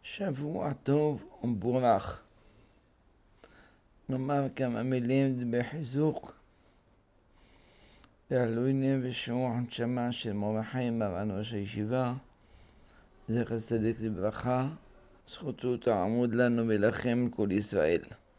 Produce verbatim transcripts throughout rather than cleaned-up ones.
שבוע טוב ומבורך. נאמר כמה מילים בחיזוק לעילוי נשמת ושמוע הנשמה של מורחי מרן ראש הישיבה, זכר צדיק לברכה, זכותו תעמוד לנו ולכם כל ישראל.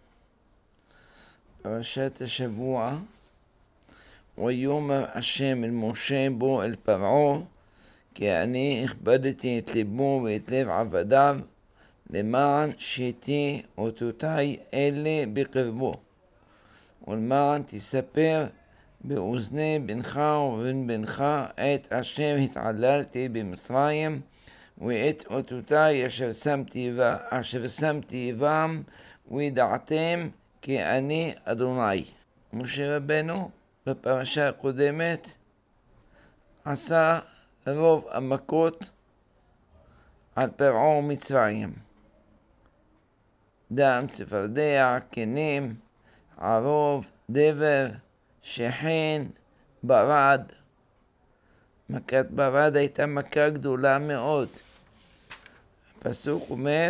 פרשת השבוע: ויאמר השם אל משה בוא אל פרעה, כי אני הכבדתי את ליבו ואת לב עבדיו, למען שיתי אותותי אלה בקרבו, ולמען תספר באוזני בנך ובן בנך את אשר התעללתי במצרים, ואת אותותי אשר שמתי אשר שמתי בם, וידעתם כי אני אדוני. משה רבנו בפרשה הקודמת עשה רוב המכות על פרעה ומצרים: דם, צפרדע, כנים, ערוב, דבר, שכן, ברד. מכת ברד הייתה מכה גדולה מאוד. הפסוק אומר: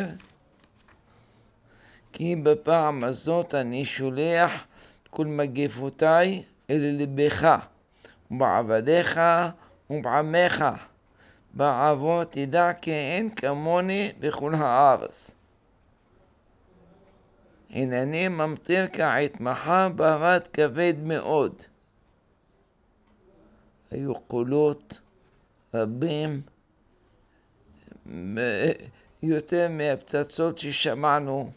כי בפעם הזאת אני שולח כל מגפותיי אל לבך ובעבדיך ובעמך, בעבור תדע כי אין כמוני בכל הארץ. הנני ממטיר כעת מחר ברד כבד מאוד. היו קולות רבים, יותר מהפצצות ששמענו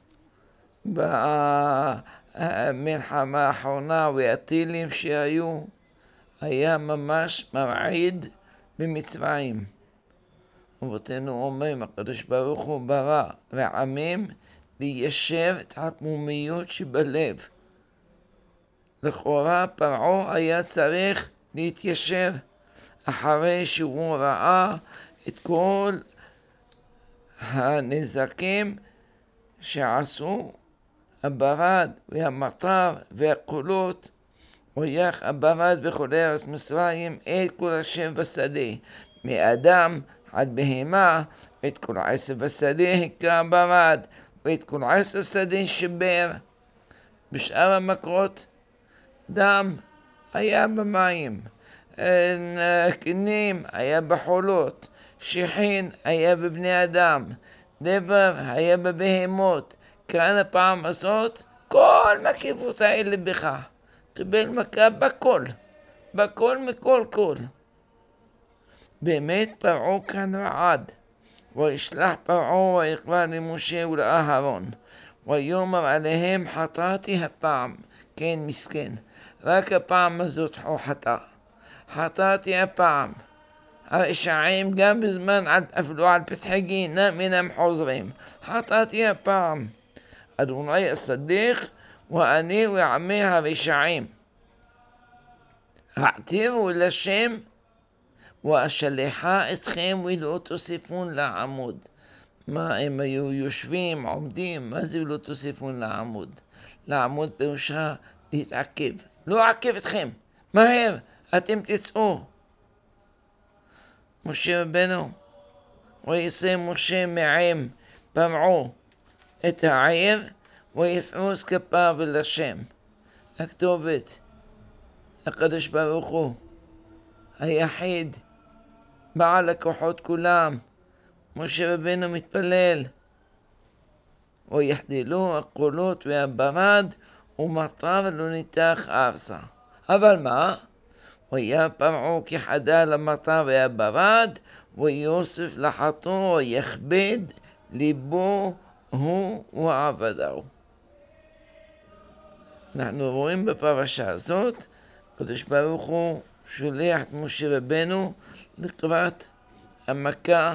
במלחמה האחרונה והטילים שהיו. היה ממש מרעיד במצרים. אבותינו אומרים, הקדוש ברוך הוא ברא רעמים ליישב את הפנימיות שבלב. לכאורה פרעה היה צריך להתיישב אחרי שהוא ראה את כל הנזקים שעשו הברד והמטר והקולות. ויך הברד בכל ארץ מצרים את כל אשר בשדה, מאדם עד בהמה, את כל עשב בשדה היכה הברד, ואת כל עשב שדה שבר. בשאר המכות דם היה במים, כנים היה בחולות, שכן היה בבני אדם, דבר היה בבהמות. כאן הפעם הזאת כל מקיפות האלה בך. קיבל מכה בכל, בכל מכל כל. באמת פרעה כאן רעד. וישלח פרעה ויקרא למשה ולאהרון, ויאמר עליהם חטאתי הפעם. כן, מסכן, רק הפעם הזאת הוא חטא. חטאתי הפעם. הרשעים גם בזמן אפילו על פתחי גיהינום אינם חוזרים. חטאתי הפעם. אדוני אסדיך ואני ועמי הרשעים. העתירו אל השם ואשלחה אתכם ולא תוסיפון לעמוד. מה הם היו יושבים, עומדים? מה זה לא תוסיפון לעמוד? לעמוד פירושה להתעכב. לא עכב אתכם, מהר, אתם תצאו. משה רבנו, ויצא משה מעם פרעה את העיר, ויפרוס כפיו אל השם. הכתובת, הקדוש ברוך הוא, היחיד, בעל הכוחות כולם. משה רבנו מתפלל: ויחדלו הקולות והברד ומטר לא ניתח ארצה. אבל מה? והיה פרעה כחדל המטר והברד, ויוסף לחתו ויכבד ליבו הוא ועבדו. אנחנו רואים בפרשה הזאת, הקדוש ברוך הוא שולח את משה רבנו לקראת המכה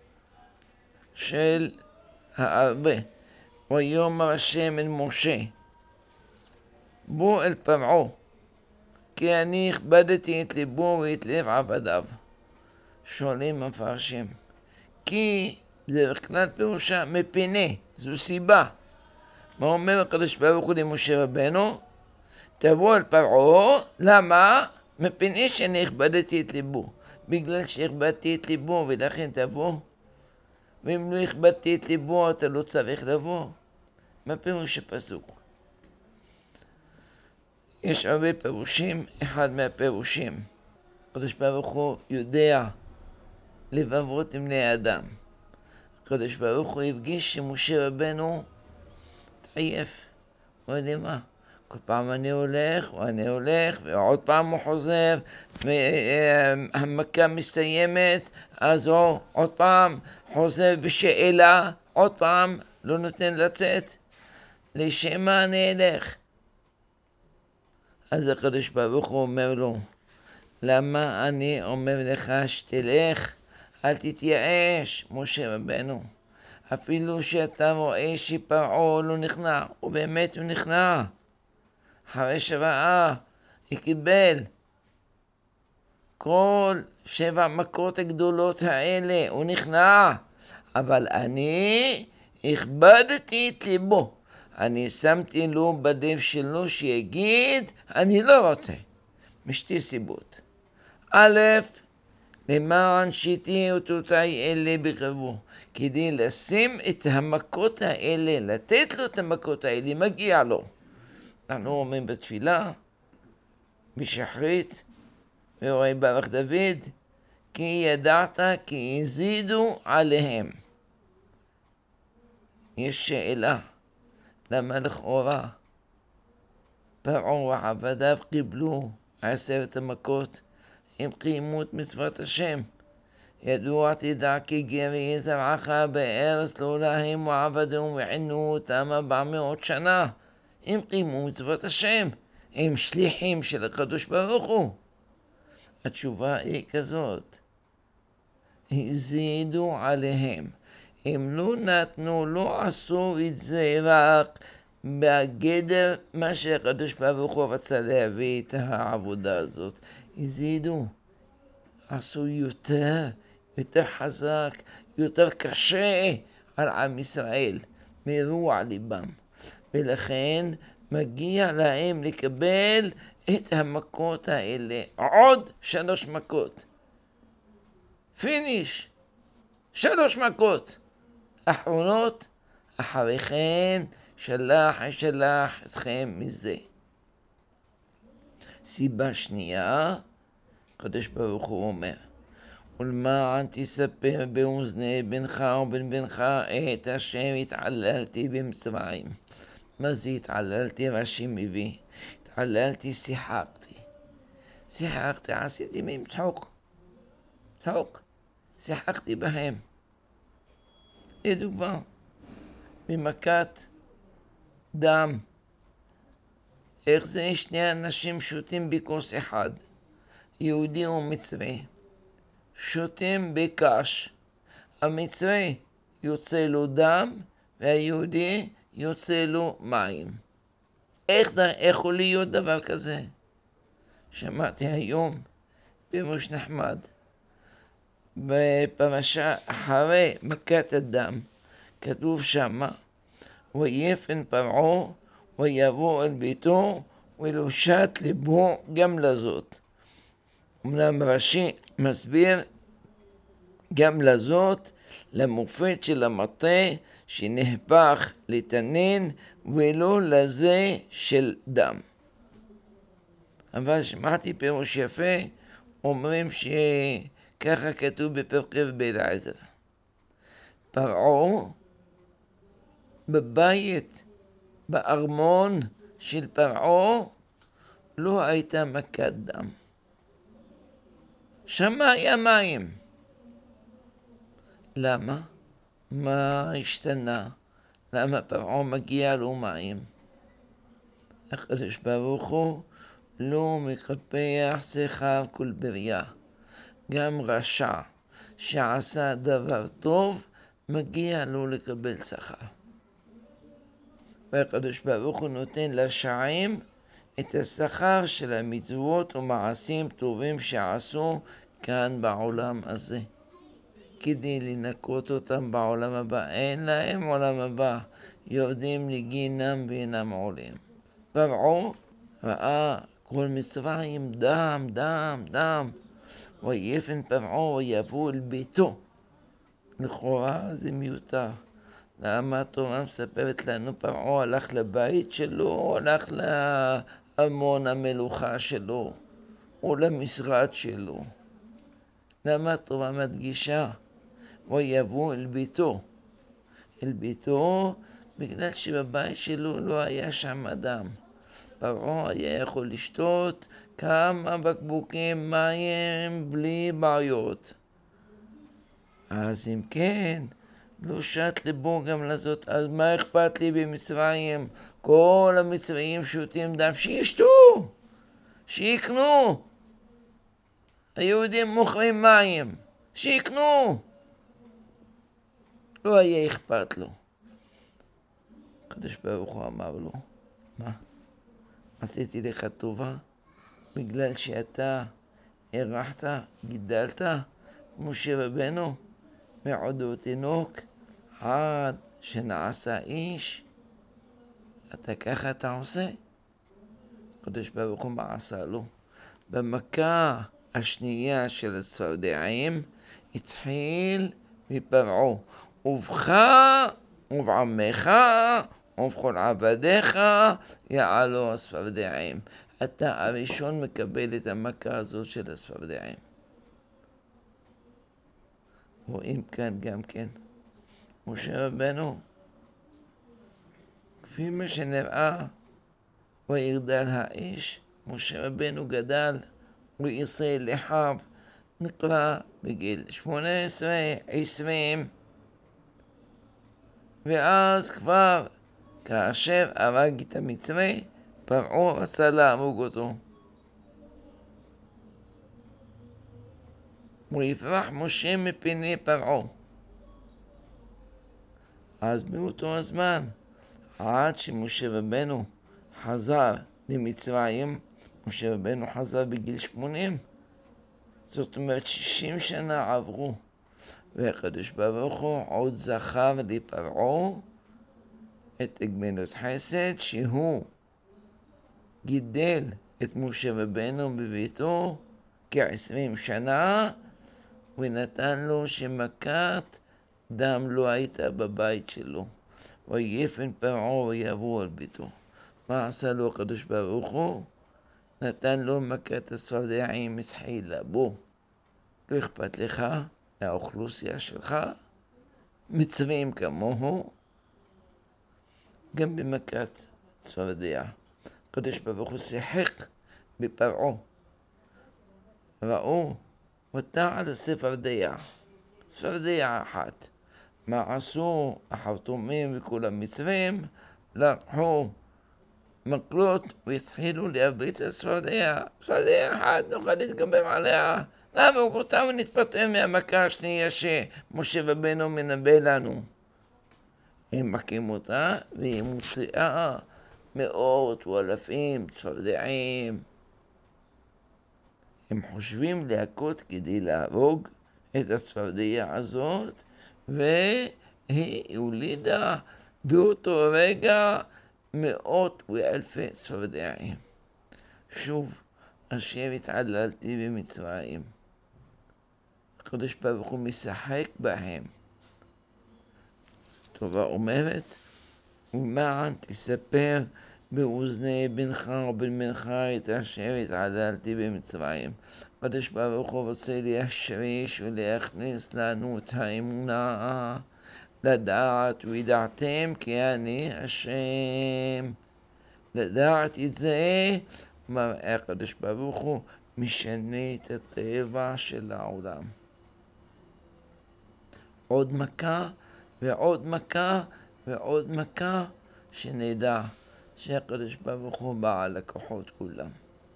של הארבה. ויאמר השם אל משה בוא אל פרעה, כי אני הכבדתי את ליבו ואת לב עבדיו. שואלים המפרשים, כי בדרך כלל פירושה מפני, זו סיבה. מה אומר הקדוש ברוך הוא למשה רבנו? תבוא אל פרעה. למה? מפני שאני הכבדתי את ליבו. בגלל שהכבדתי את ליבו ולכן תבוא. ואם לא הכבדתי את ליבו, אתה לא צריך לבוא. מה פירוש הפסוק? יש הרבה פירושים. אחד מהפירושים, הקדוש ברוך הוא יודע לבבות עם בני אדם. הקדוש ברוך הוא הפגיש שמשה רבנו תעייף. הוא יודע מה? כל פעם אני הולך, ואני הולך, ועוד פעם הוא חוזר, והמכה מסתיימת, אז הוא עוד פעם חוזר בשאלה, עוד פעם לא נותן לצאת. לשם מה אני אלך? אז הקדוש ברוך הוא אומר לו, למה אני אומר לך שתלך? אל תתייאש, משה רבנו. אפילו שאתה רואה שפרעה לא נכנע, ובאמת הוא נכנע. אחרי שראה, היא קיבל כל שבע מכות הגדולות האלה, הוא נכנע. אבל אני הכבדתי את ליבו. אני שמתי לו בלב שלו שיגיד, אני לא רוצה. משתי סיבות. א', למען שיתי אותותי אלה בקרבו, כדי לשים את המכות האלה, לתת לו את המכות האלה, מגיע לו. אנחנו אומרים בתפילה, בשחרית, ורואה ברך דוד, כי ידעת כי הזידו עליהם. יש שאלה, למה לכאורה פרעה ועבדיו קיבלו עשרת המכות, הם קיימו את מצוות השם. ידוע תדע כי גרי זרעך בארץ לא להם ועבדו ועינו אותם ארבע מאות שנה. הם קיימו מצוות השם, הם שליחים של הקדוש ברוך הוא. התשובה היא כזאת, הזידו עליהם. הם לא נתנו, לא עשו את זה רק בגדר מה שהקדוש ברוך הוא רצה להביא את העבודה הזאת. הזידו, עשו יותר, יותר חזק, יותר קשה על עם ישראל, מרוע ליבם. ולכן מגיע להם לקבל את המכות האלה. עוד שלוש מכות. פיניש. שלוש מכות. אחרונות, אחרי כן שלח שלח אתכם מזה. סיבה שנייה, הקדוש ברוך הוא אומר, ולמען תספר באוזני בנך ובן בנך את אשר התעללתי במצרים. מה זה התעללתי? רש"י מביא. התעללתי, שיחקתי. שיחקתי, עשיתי מהם צחוק. צחוק. שיחקתי בהם. לדוגמה, במכת דם. איך זה שני אנשים שותים בכוס אחד, יהודי ומצרי. שותים בקש. המצרי יוצא לו דם, והיהודי יוצא לו מים. איך, איך יכול להיות דבר כזה? שמעתי היום פירוש נחמד. בפרשה אחרי מכת הדם, כתוב שמה, ויפן פרעה ויבוא אל ביתו ולושת ליבו גם לזאת. אמנם רש"י מסביר גם לזאת, למופת של המטה שנהפך לתנין ולא לזה של דם. אבל שמעתי פירוש יפה, אומרים שככה כתוב בפרקי רבי אליעזר. פרעה בבית, בארמון של פרעה, לא הייתה מכת דם. שם היה מים. למה? מה השתנה? למה פרעה מגיע לו מים? הקדוש ברוך הוא לא מקפח שכר כל בריה. גם רשע שעשה דבר טוב, מגיע לו לקבל שכר. והקדוש ברוך הוא נותן לשעים את השכר של המצוות ומעשים טובים שעשו כאן בעולם הזה, כדי לנקות אותם בעולם הבא. אין להם עולם הבא, יורדים לגינם ואינם עולים. פרעה ראה כל מצרים דם, דם, דם. ויפן פרעה ויבוא אל ביתו. לכאורה זה מיותר. למה התורה מספרת לנו פרעה הלך לבית שלו, הלך לארמון המלוכה שלו, או למשרד שלו. למה התורה מדגישה? ויבוא אל ביתו. אל ביתו בגלל שבבית שלו לא היה שם אדם. פרעה היה יכול לשתות כמה בקבוקים מים בלי בעיות. אז אם כן, לא שט לבו גם לזאת, אז מה אכפת לי במצרים? כל המצרים שותים דם, שישתו, שיקנו. היהודים מוכרים מים, שיקנו. לא היה אכפת לו. הקדוש ברוך הוא אמר לו, מה? עשיתי לך טובה בגלל שאתה ערכת, גידלת משה רבנו מעודו תינוק עד שנעשה איש. אתה ככה אתה עושה? הקדוש ברוך הוא מה עשה לו? במכה השנייה של הצפרדעים התחיל מפרעה, ובך ובעמך ובכל עבדיך יעלו הצפרדעים. אתה הראשון מקבל את המכה הזאת של הצפרדעים. רואים כאן גם כן משה רבנו כפי מה שנראה ויגדל האיש. משה רבנו גדל וישראל אחיו, נקרא בגיל שמונה עשרה עשרים, ואז כבר כאשר הרג את המצרי פרעה רצה להרוג אותו. ויפרח משה מפני פרעה. אז באותו הזמן עד שמשה רבנו חזר למצרים, משה רבנו חזר בגיל שמונים, זאת אומרת שישים שנה עברו, והקדוש ברוך הוא עוד זכר לפרעה את גמילות חסד שהוא גידל את משה רבנו בביתו כעשרים שנה, ונתן לו שמכת דם לא הייתה בבית שלו. ויפן פרעה ויבוא על ביתו. מה עשה לו הקדוש ברוך הוא? נתן לו מכת הצפרדעים התחילה בו. לא אכפת לך מהאוכלוסייה שלך, מצרים כמוהו, גם במכת צפרדע. הקדוש ברוך הוא שיחק בפרעה. ראו ותעל הצפרדע, צפרדע אחת. מה עשו החרטומים וכל המצרים? לקחו מקלות והתחילו להרביץ את הצפרדע. צפרדע אחת נוכל להתגבר עליה, להרוג אותה ונתפטר מהמכה השנייה שמשה רבנו מנבא לנו. הם מכים אותה והיא מוציאה מאות ואלפים צפרדעים. הם חושבים להכות כדי להרוג את הצפרדע הזאת, והיא הולידה באותו רגע מאות ואלפי צפרדעים. שוב, אשר התעללתי במצרים, הקדוש ברוך הוא משחק בהם. התורה אומרת, ומען תספר באוזני בנך ובן בנך את אשר התעללתי במצרים. הקדוש ברוך הוא רוצה להשריש ולהכניס לנו את האמונה, לדעת וידעתם כי אני השם. לדעת את זה, מראה הקדוש ברוך הוא משנה את הטבע של העולם. עוד מכה ועוד מכה ועוד מכה, שנדע שהקדוש ברוך הוא בעל הכוחות כולם.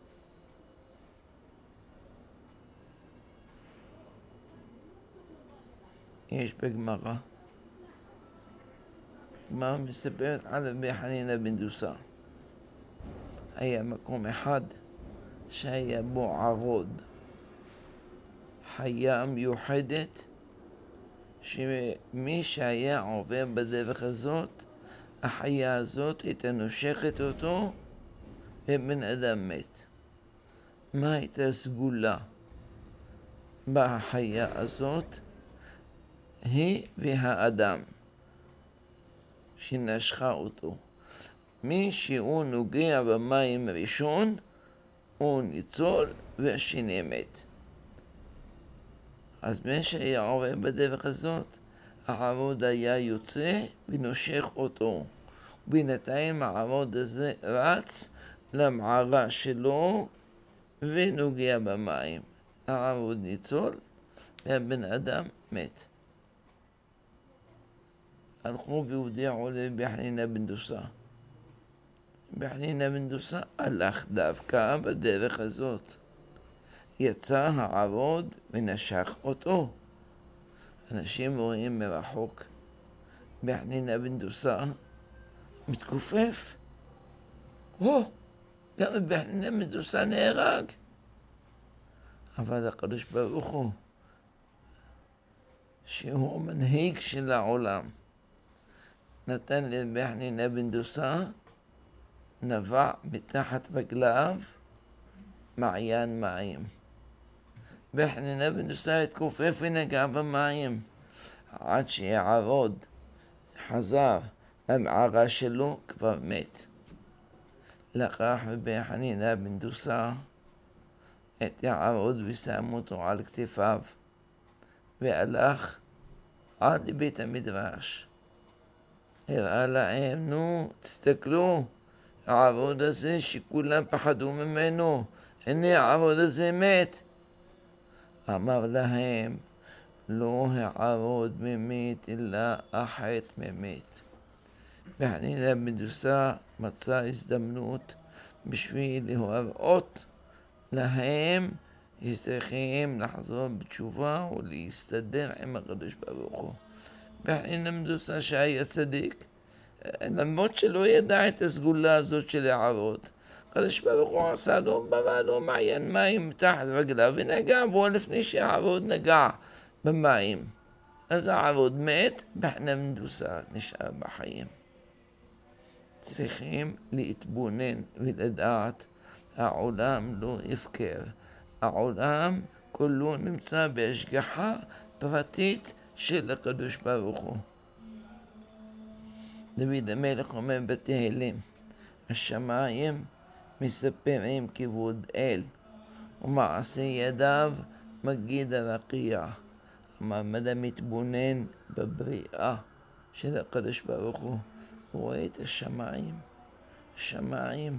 יש בגמרא, גמרא מספרת על רבי חנינא בן דוסא. היה מקום אחד שהיה בו ערוד, חיה מיוחדת, שמי שהיה עובר בדרך הזאת, החיה הזאת הייתה נושכת אותו ובן אדם מת. מה הייתה סגולה בחיה הזאת? היא והאדם שנשכה אותו. מי שהוא נוגע במים ראשון הוא ניצול והשני מת. אז מי שהיה עובר בדרך הזאת, העבוד היה יוצא ונושך אותו. בינתיים העבוד הזה רץ למערה שלו ונוגע במים. העבוד ניצול והבן אדם מת. הלכו והודיעו לרבי חנינא בן דוסא. רבי חנינא בן דוסא הלך דווקא בדרך הזאת. יצא העבוד ונשך אותו. אנשים רואים מרחוק. רבי חנינא בן דוסא מתכופף. הו, גם רבי חנינא בן דוסא נהרג. אבל הקדוש ברוך הוא, שהוא המנהיג של העולם, נתן לרבי חנינא בן דוסא, נבע מתחת רגליו מעיין מים. רבי חנינא בן דוסא התכופף ונגע במים, עד שהעבוד חזר למערה שלו, כבר מת. לקח רבי חנינא בן דוסא את העבוד ושם אותו על כתפיו, והלך עד לבית המדרש. הראה להם, נו, תסתכלו, העבוד הזה שכולם פחדו ממנו, הנה העבוד הזה מת. אמר להם, לא העבוד ממת, אלא החטא ממת. רבי חנינא בן דוסא מצא הזדמנות בשביל להראות להם צריכים לחזור בתשובה ולהסתדר עם הקדוש ברוך הוא. רבי חנינא בן דוסא שהיה צדיק, למרות שלא ידע את הסגולה הזאת של העבוד, הקדוש ברוך הוא עשה לו, ברא לו מעיין מים מתחת רגליו ונגע בו לפני שהעבוד נגע במים. אז העבוד מת, רבי חנינא בן דוסא נשאר בחיים. צריכים להתבונן ולדעת, העולם לא הפקר. העולם כולו נמצא בהשגחה פרטית של הקדוש ברוך הוא. דוד המלך אומר בתהילים, השמיים מספרים כבוד אל, ומעשה ידיו מגיד הרקיע. המעמד המתבונן בבריאה של הקדוש ברוך הוא, הוא רואה את השמיים, השמיים,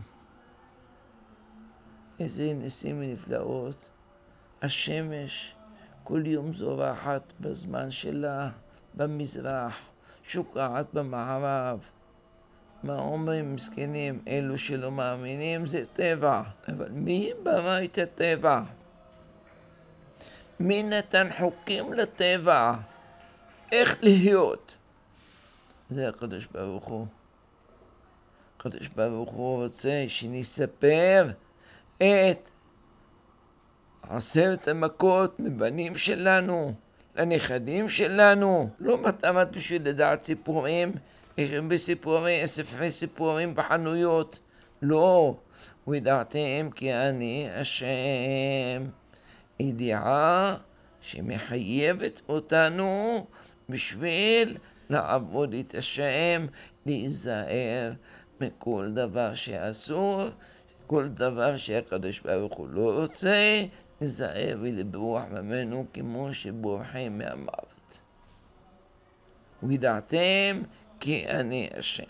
איזה ניסים ונפלאות. השמש כל יום זורחת בזמן שלה במזרח, שוקעת במערב. מה אומרים מסכנים אלו שלא מאמינים? זה טבע. אבל מי ברא את הטבע? מי נתן חוקים לטבע? איך להיות? זה הקדוש ברוך הוא. הקדוש ברוך הוא רוצה שנספר את עשרת המכות לבנים שלנו, לנכדים שלנו. לא מתאמת בשביל לדעת סיפורים, יש הרבה סיפורים, ספרי סיפורים בחנויות. לא, וידעתם כי אני השם. ידיעה שמחייבת אותנו בשביל לעבוד את השם, להיזהר מכל דבר שאסור, כל דבר שהקדוש ברוך הוא לא רוצה, להיזהר ולברוח ממנו כמו שבורחים מהמוות. וידעתם כי אני השם.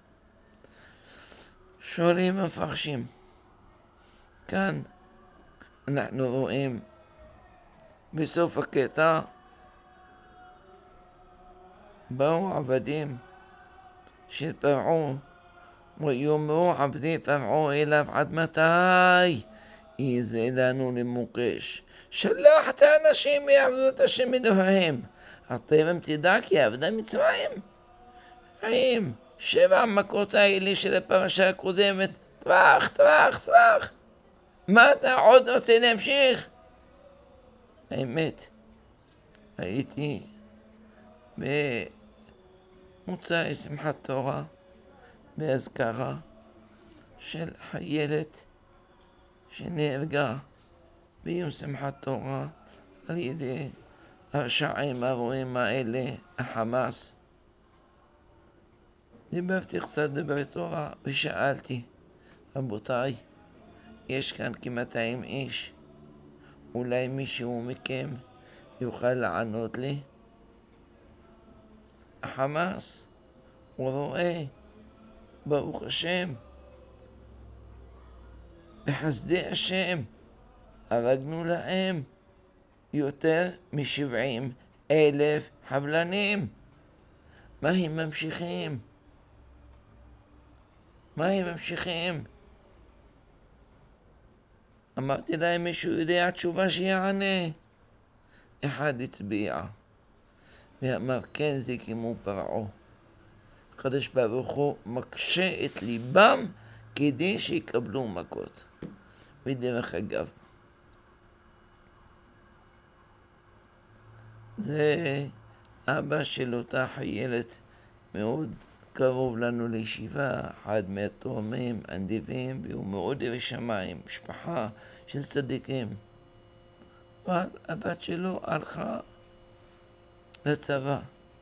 שואלים המפרשים, כאן אנחנו רואים בסוף הקטע, באו עבדים של פרעה ויאמרו עבדי פרעה אליו, עד מתי יהיה לנו למוקש? שלח את האנשים יעבדו את השם אלוהיהם. הטרם תדע כי עבדה מצרים. האם שבע המכות האלה של הפרשה הקודמת, טרח, טרח, טרח, מה אתה עוד רוצה להמשיך? האמת, הייתי במוצאי שמחת תורה באזכרה של חיילת שנהרגה ביום שמחת תורה על ידי הרשעים הרואים האלה, החמאס. דיברתי קצת דברי תורה ושאלתי, רבותיי, יש כאן כ-מאתיים איש, אולי מישהו מכם יוכל לענות לי? החמאס, הוא רואה, ברוך השם, בחסדי השם, הרגנו להם יותר משבעים אלף חבלנים. מה הם ממשיכים? מה הם ממשיכים? אמרתי להם, מישהו יודע תשובה שיענה? אחד הצביע ואמר, כן, זה כמו פרעה. הקדוש ברוך הוא מקשה את ליבם כדי שיקבלו מכות. ודרך אגב, זה אבא של אותה חיילת מאוד קרוב לנו לישיבה, אחד מהתאומים, הנדיבים, והוא מאוד ירא שמיים, משפחה של צדיקים. אבל הבת שלו הלכה לצבא.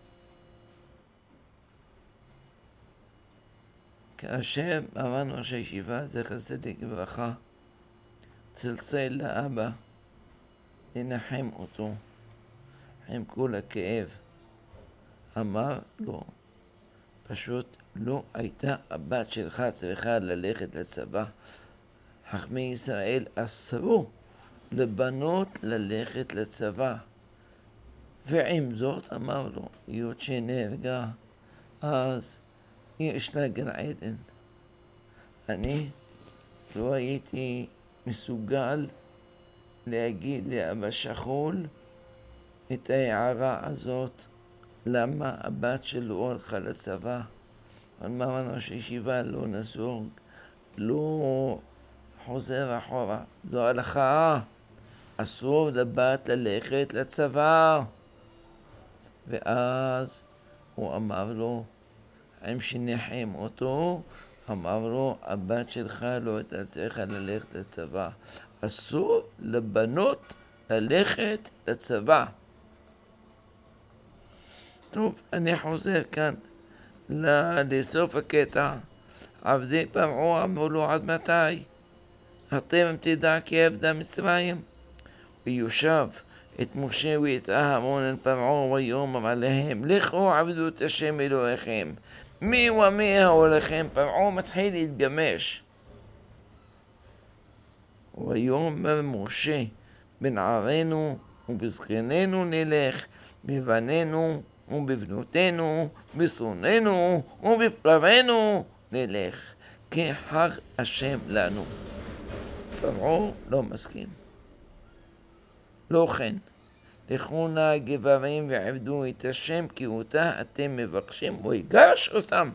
כאשר אמרנו ראש הישיבה, זכר צדיק לברכה, צלצל לאבא לנחם אותו עם כל הכאב. אמר לו, פשוט לא הייתה הבת שלך צריכה ללכת לצבא. חכמי ישראל אסרו לבנות ללכת לצבא. ועם זאת אמר לו, היות שנהרגה, אז יש לה גן עדן. אני לא הייתי מסוגל להגיד לאבא שכול את ההערה הזאת, למה הבת שלו הלכה לצבא. אמרנו ראש הישיבה לא נסוג, לא חוזר אחורה. זו הלכה, אסור לבת ללכת לצבא. ואז הוא אמר לו, עם שנחם אותו, אמר לו, הבת שלך לא הייתה צריכה ללכת לצבא. אסור לבנות ללכת לצבא. טוב, אני חוזר כאן לסוף הקטע. עבדי פרעה אמרו לו, עד מתי? אתם תדע כי עבדה מצרים. ויושב את משה ואת אהרון אל פרעה ויאמר עליהם, לכו עבדו את השם אלוהיכם. מי ומי ההולכם? פרעה מתחיל להתגמש. ויאמר משה, בנערינו ובזקנינו נלך, בבנינו ובבנותינו, בשונאינו ובפלבינו נלך, כי חג השם לנו. פרעה לא מסכים. לא כן, לכו נא גברים ועבדו את השם, כי אותה אתם מבקשים, ויגרש אותם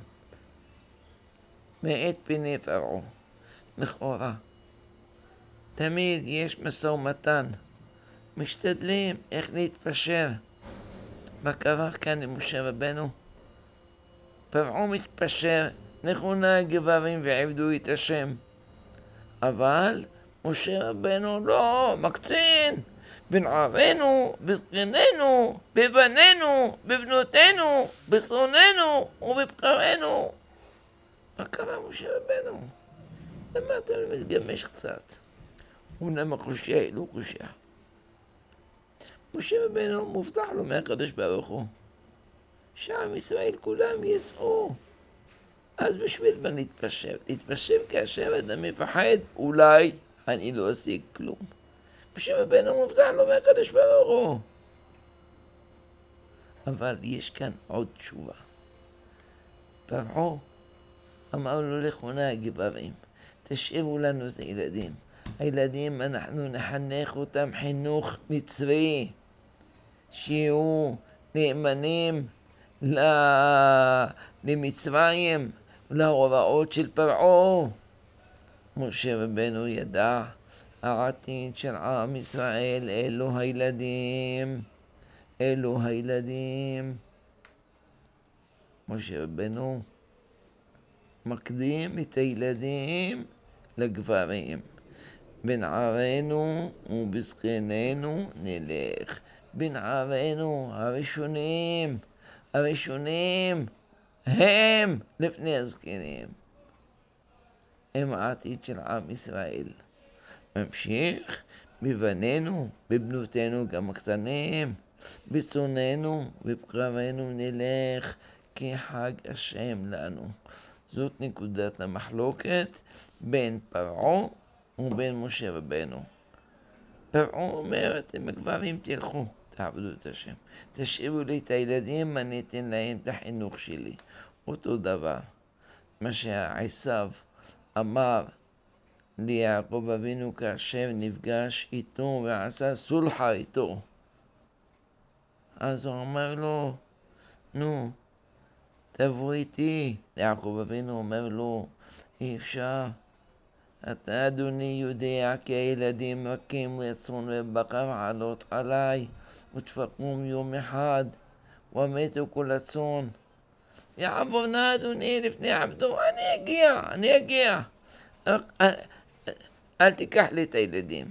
מאת פני פרעה. לכאורה, תמיד יש משא ומתן, משתדלים איך להתפשר. מה קרה כאן עם משה רבנו? פרעה מתפשר, לכו נא גברים ועבדו את השם. אבל משה רבנו לא, מקצין. בנערינו, בזקנינו, בבנינו, בבנותינו, בשונאינו ובבקרינו. מה קרה משה רבנו? למה אתה מתגמש קצת? אומנם הקושיה היא לא קושיה. משה רבנו מובטח לו מהקדוש ברוך הוא שעם ישראל כולם יצאו. אז בשביל מה להתפשר? להתפשר כאשר אדם מפחד, אולי אני לא אשיג כלום. משה רבנו מובטח לו מהקדוש ברוך הוא. אבל יש כאן עוד תשובה. פרעה אמר לו, לכו נא גברים, תשאירו לנו את הילדים. הילדים אנחנו נחנך אותם חינוך מצרי, שיהיו נאמנים למצרים, להוראות של פרעה. משה רבנו ידע העתיד של עם ישראל, אלו הילדים, אלו הילדים. משה רבנו מקדים את הילדים לגברים. בנערינו ובזקנינו נלך, בנערינו הראשונים, הראשונים הם לפני הזקנים, הם העתיד של עם ישראל. ממשיך, בבנינו, בבנותינו גם הקטנים, בצוננו ובקרבנו נלך, כי חג השם לנו. זאת נקודת המחלוקת בין פרעה ובין משה רבנו. פרעה אומר, אתם הגברים תלכו, תעבדו את השם. תשאירו לי את הילדים, אני אתן להם את החינוך שלי. אותו דבר, מה שעשיו אמר ליעקב אבינו כאשר נפגש איתו ועשה סולחה איתו. אז הוא אמר לו, נו, תבוא איתי. יעקב אבינו אומר לו, אי אפשר. אתה אדוני יודע כי הילדים רכים רצון ובקר עלות עליי, ותפקום יום אחד, ומתו כל הצאן. יעבור נא אדוני לפני עבדו, אני אגיע, אני אגיע. אל, אל, אל תיקח לי את הילדים.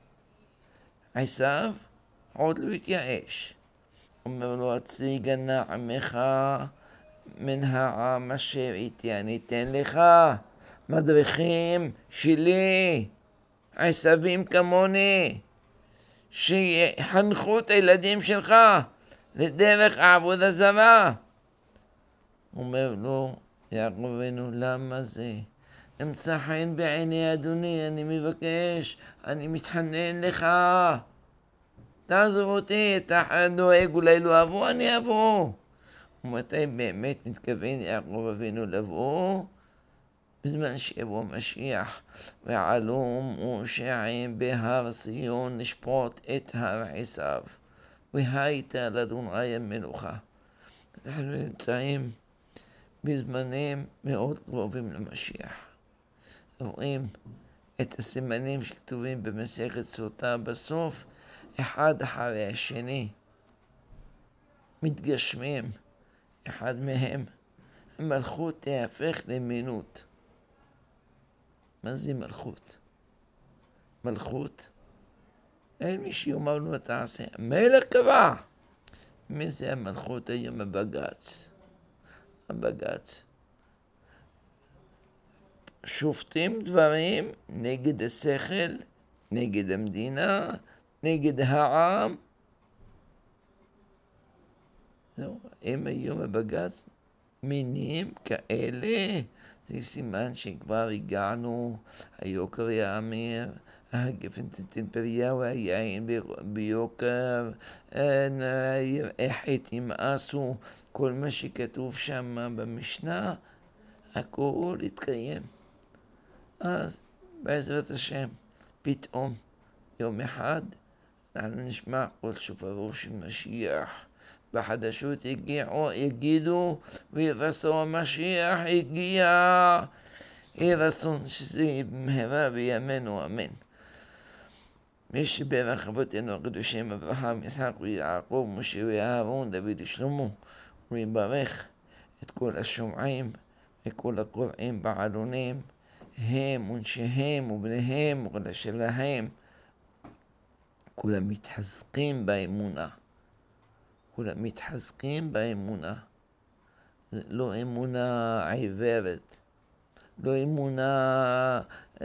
עשיו עוד לא התייאש. אומר לו, הציג נא עמך מן העם אשר איתי, אני אתן לך מדריכים שלי, עשבים כמוני, שיחנכו את הילדים שלך לדרך העבודה זרה. אומר לו יעקב אבינו, למה זה? אמצא חן בעיני אדוני, אני מבקש, אני מתחנן לך, תעזור אותי, אתה דואג אולי לא אבוא, אני אבוא. ומתי באמת מתכוון יעקב אבינו לבוא? בזמן שיבוא משיח, ועלום ושעים בהר ציון נשפוט את הר עשיו, והייתה לאדוני המלוכה. אנחנו נמצאים בזמנים מאוד קרובים למשיח. רואים את הסימנים שכתובים במסכת סוטה בסוף, אחד אחרי השני, מתגשמים. אחד מהם, המלכות תהפך למינות. מה זה מלכות? מלכות? אין מי שיאמר לו תעשה. המלך קבע. מי זה המלכות היום? הבג"ץ. הבג"ץ. שופטים דברים נגד השכל, נגד המדינה, נגד העם. זהו, הם היום הבג"ץ מינים כאלה, זה סימן שכבר הגענו, היוקר יאמר, הגפנית אימפריה והיין ביוקר, החטא ימאסו, כל מה שכתוב שם במשנה, הכל יתקיים. אז בעזרת השם, פתאום יום אחד אנחנו נשמע קול שופרו של משיח. בחדשות יגיעו, יגידו, ויבשרו המשיח הגיע. יהי רצון שזה יהיה במהרה בימינו, אמן. מי שברך אבותינו הקדושים אברהם, יצחק ויעקב, משה ואהרון, דוד ושלמה, ויברך את כל השומעים וכל הקוראים בעלונים, הם ונשיהם ובניהם וכל אשר להם, כולם מתחזקים באמונה. כולם מתחזקים באמונה. זה לא אמונה עיוורת, לא אמונה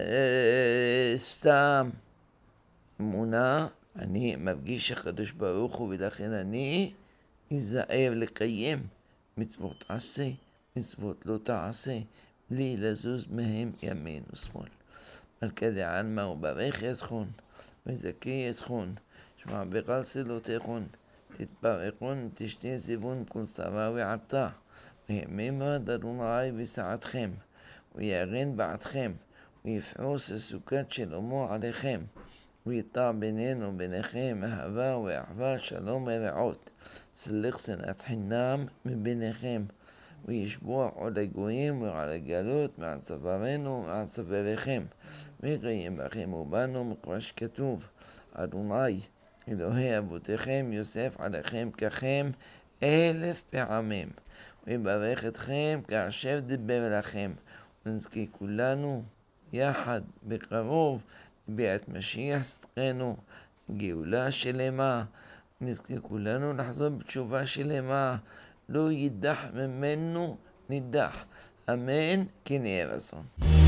אה, סתם. אמונה, אני מרגיש הקדוש ברוך הוא, ולכן אני אזהר לקיים מצוות עשה, מצוות לא תעשה, בלי לזוז מהם ימין ושמאל. מלכה דעלמא וברך יזכון, וזכי יזכון, שמע ברל סלותיכון, תתברכון תשתה זיוון כל שרה ועתה, וימימה אדוני בסעתכם, ויערן בעדכם, ויפרוס סוכת שלמה עליכם, ויטע בינינו ביניכם אהבה ואחווה שלום ורעות, סלח שנאת חינם מביניכם, וישבוע עוד הגויים ועל הגלות מעל צווארנו ומעל צוואריכם, ויקיים בכם ובנו מכבר שכתוב, אדוני אלוהי אבותיכם יוסף עליכם ככם אלף פעמים, ויברך אתכם כאשר דיבר לכם, ונזכה כולנו יחד בקרוב ביאת משיח צדקנו, גאולה שלמה, נזכה כולנו לחזור בתשובה שלמה, לא יידח ממנו נידח. אמן, כן יהיה רצון.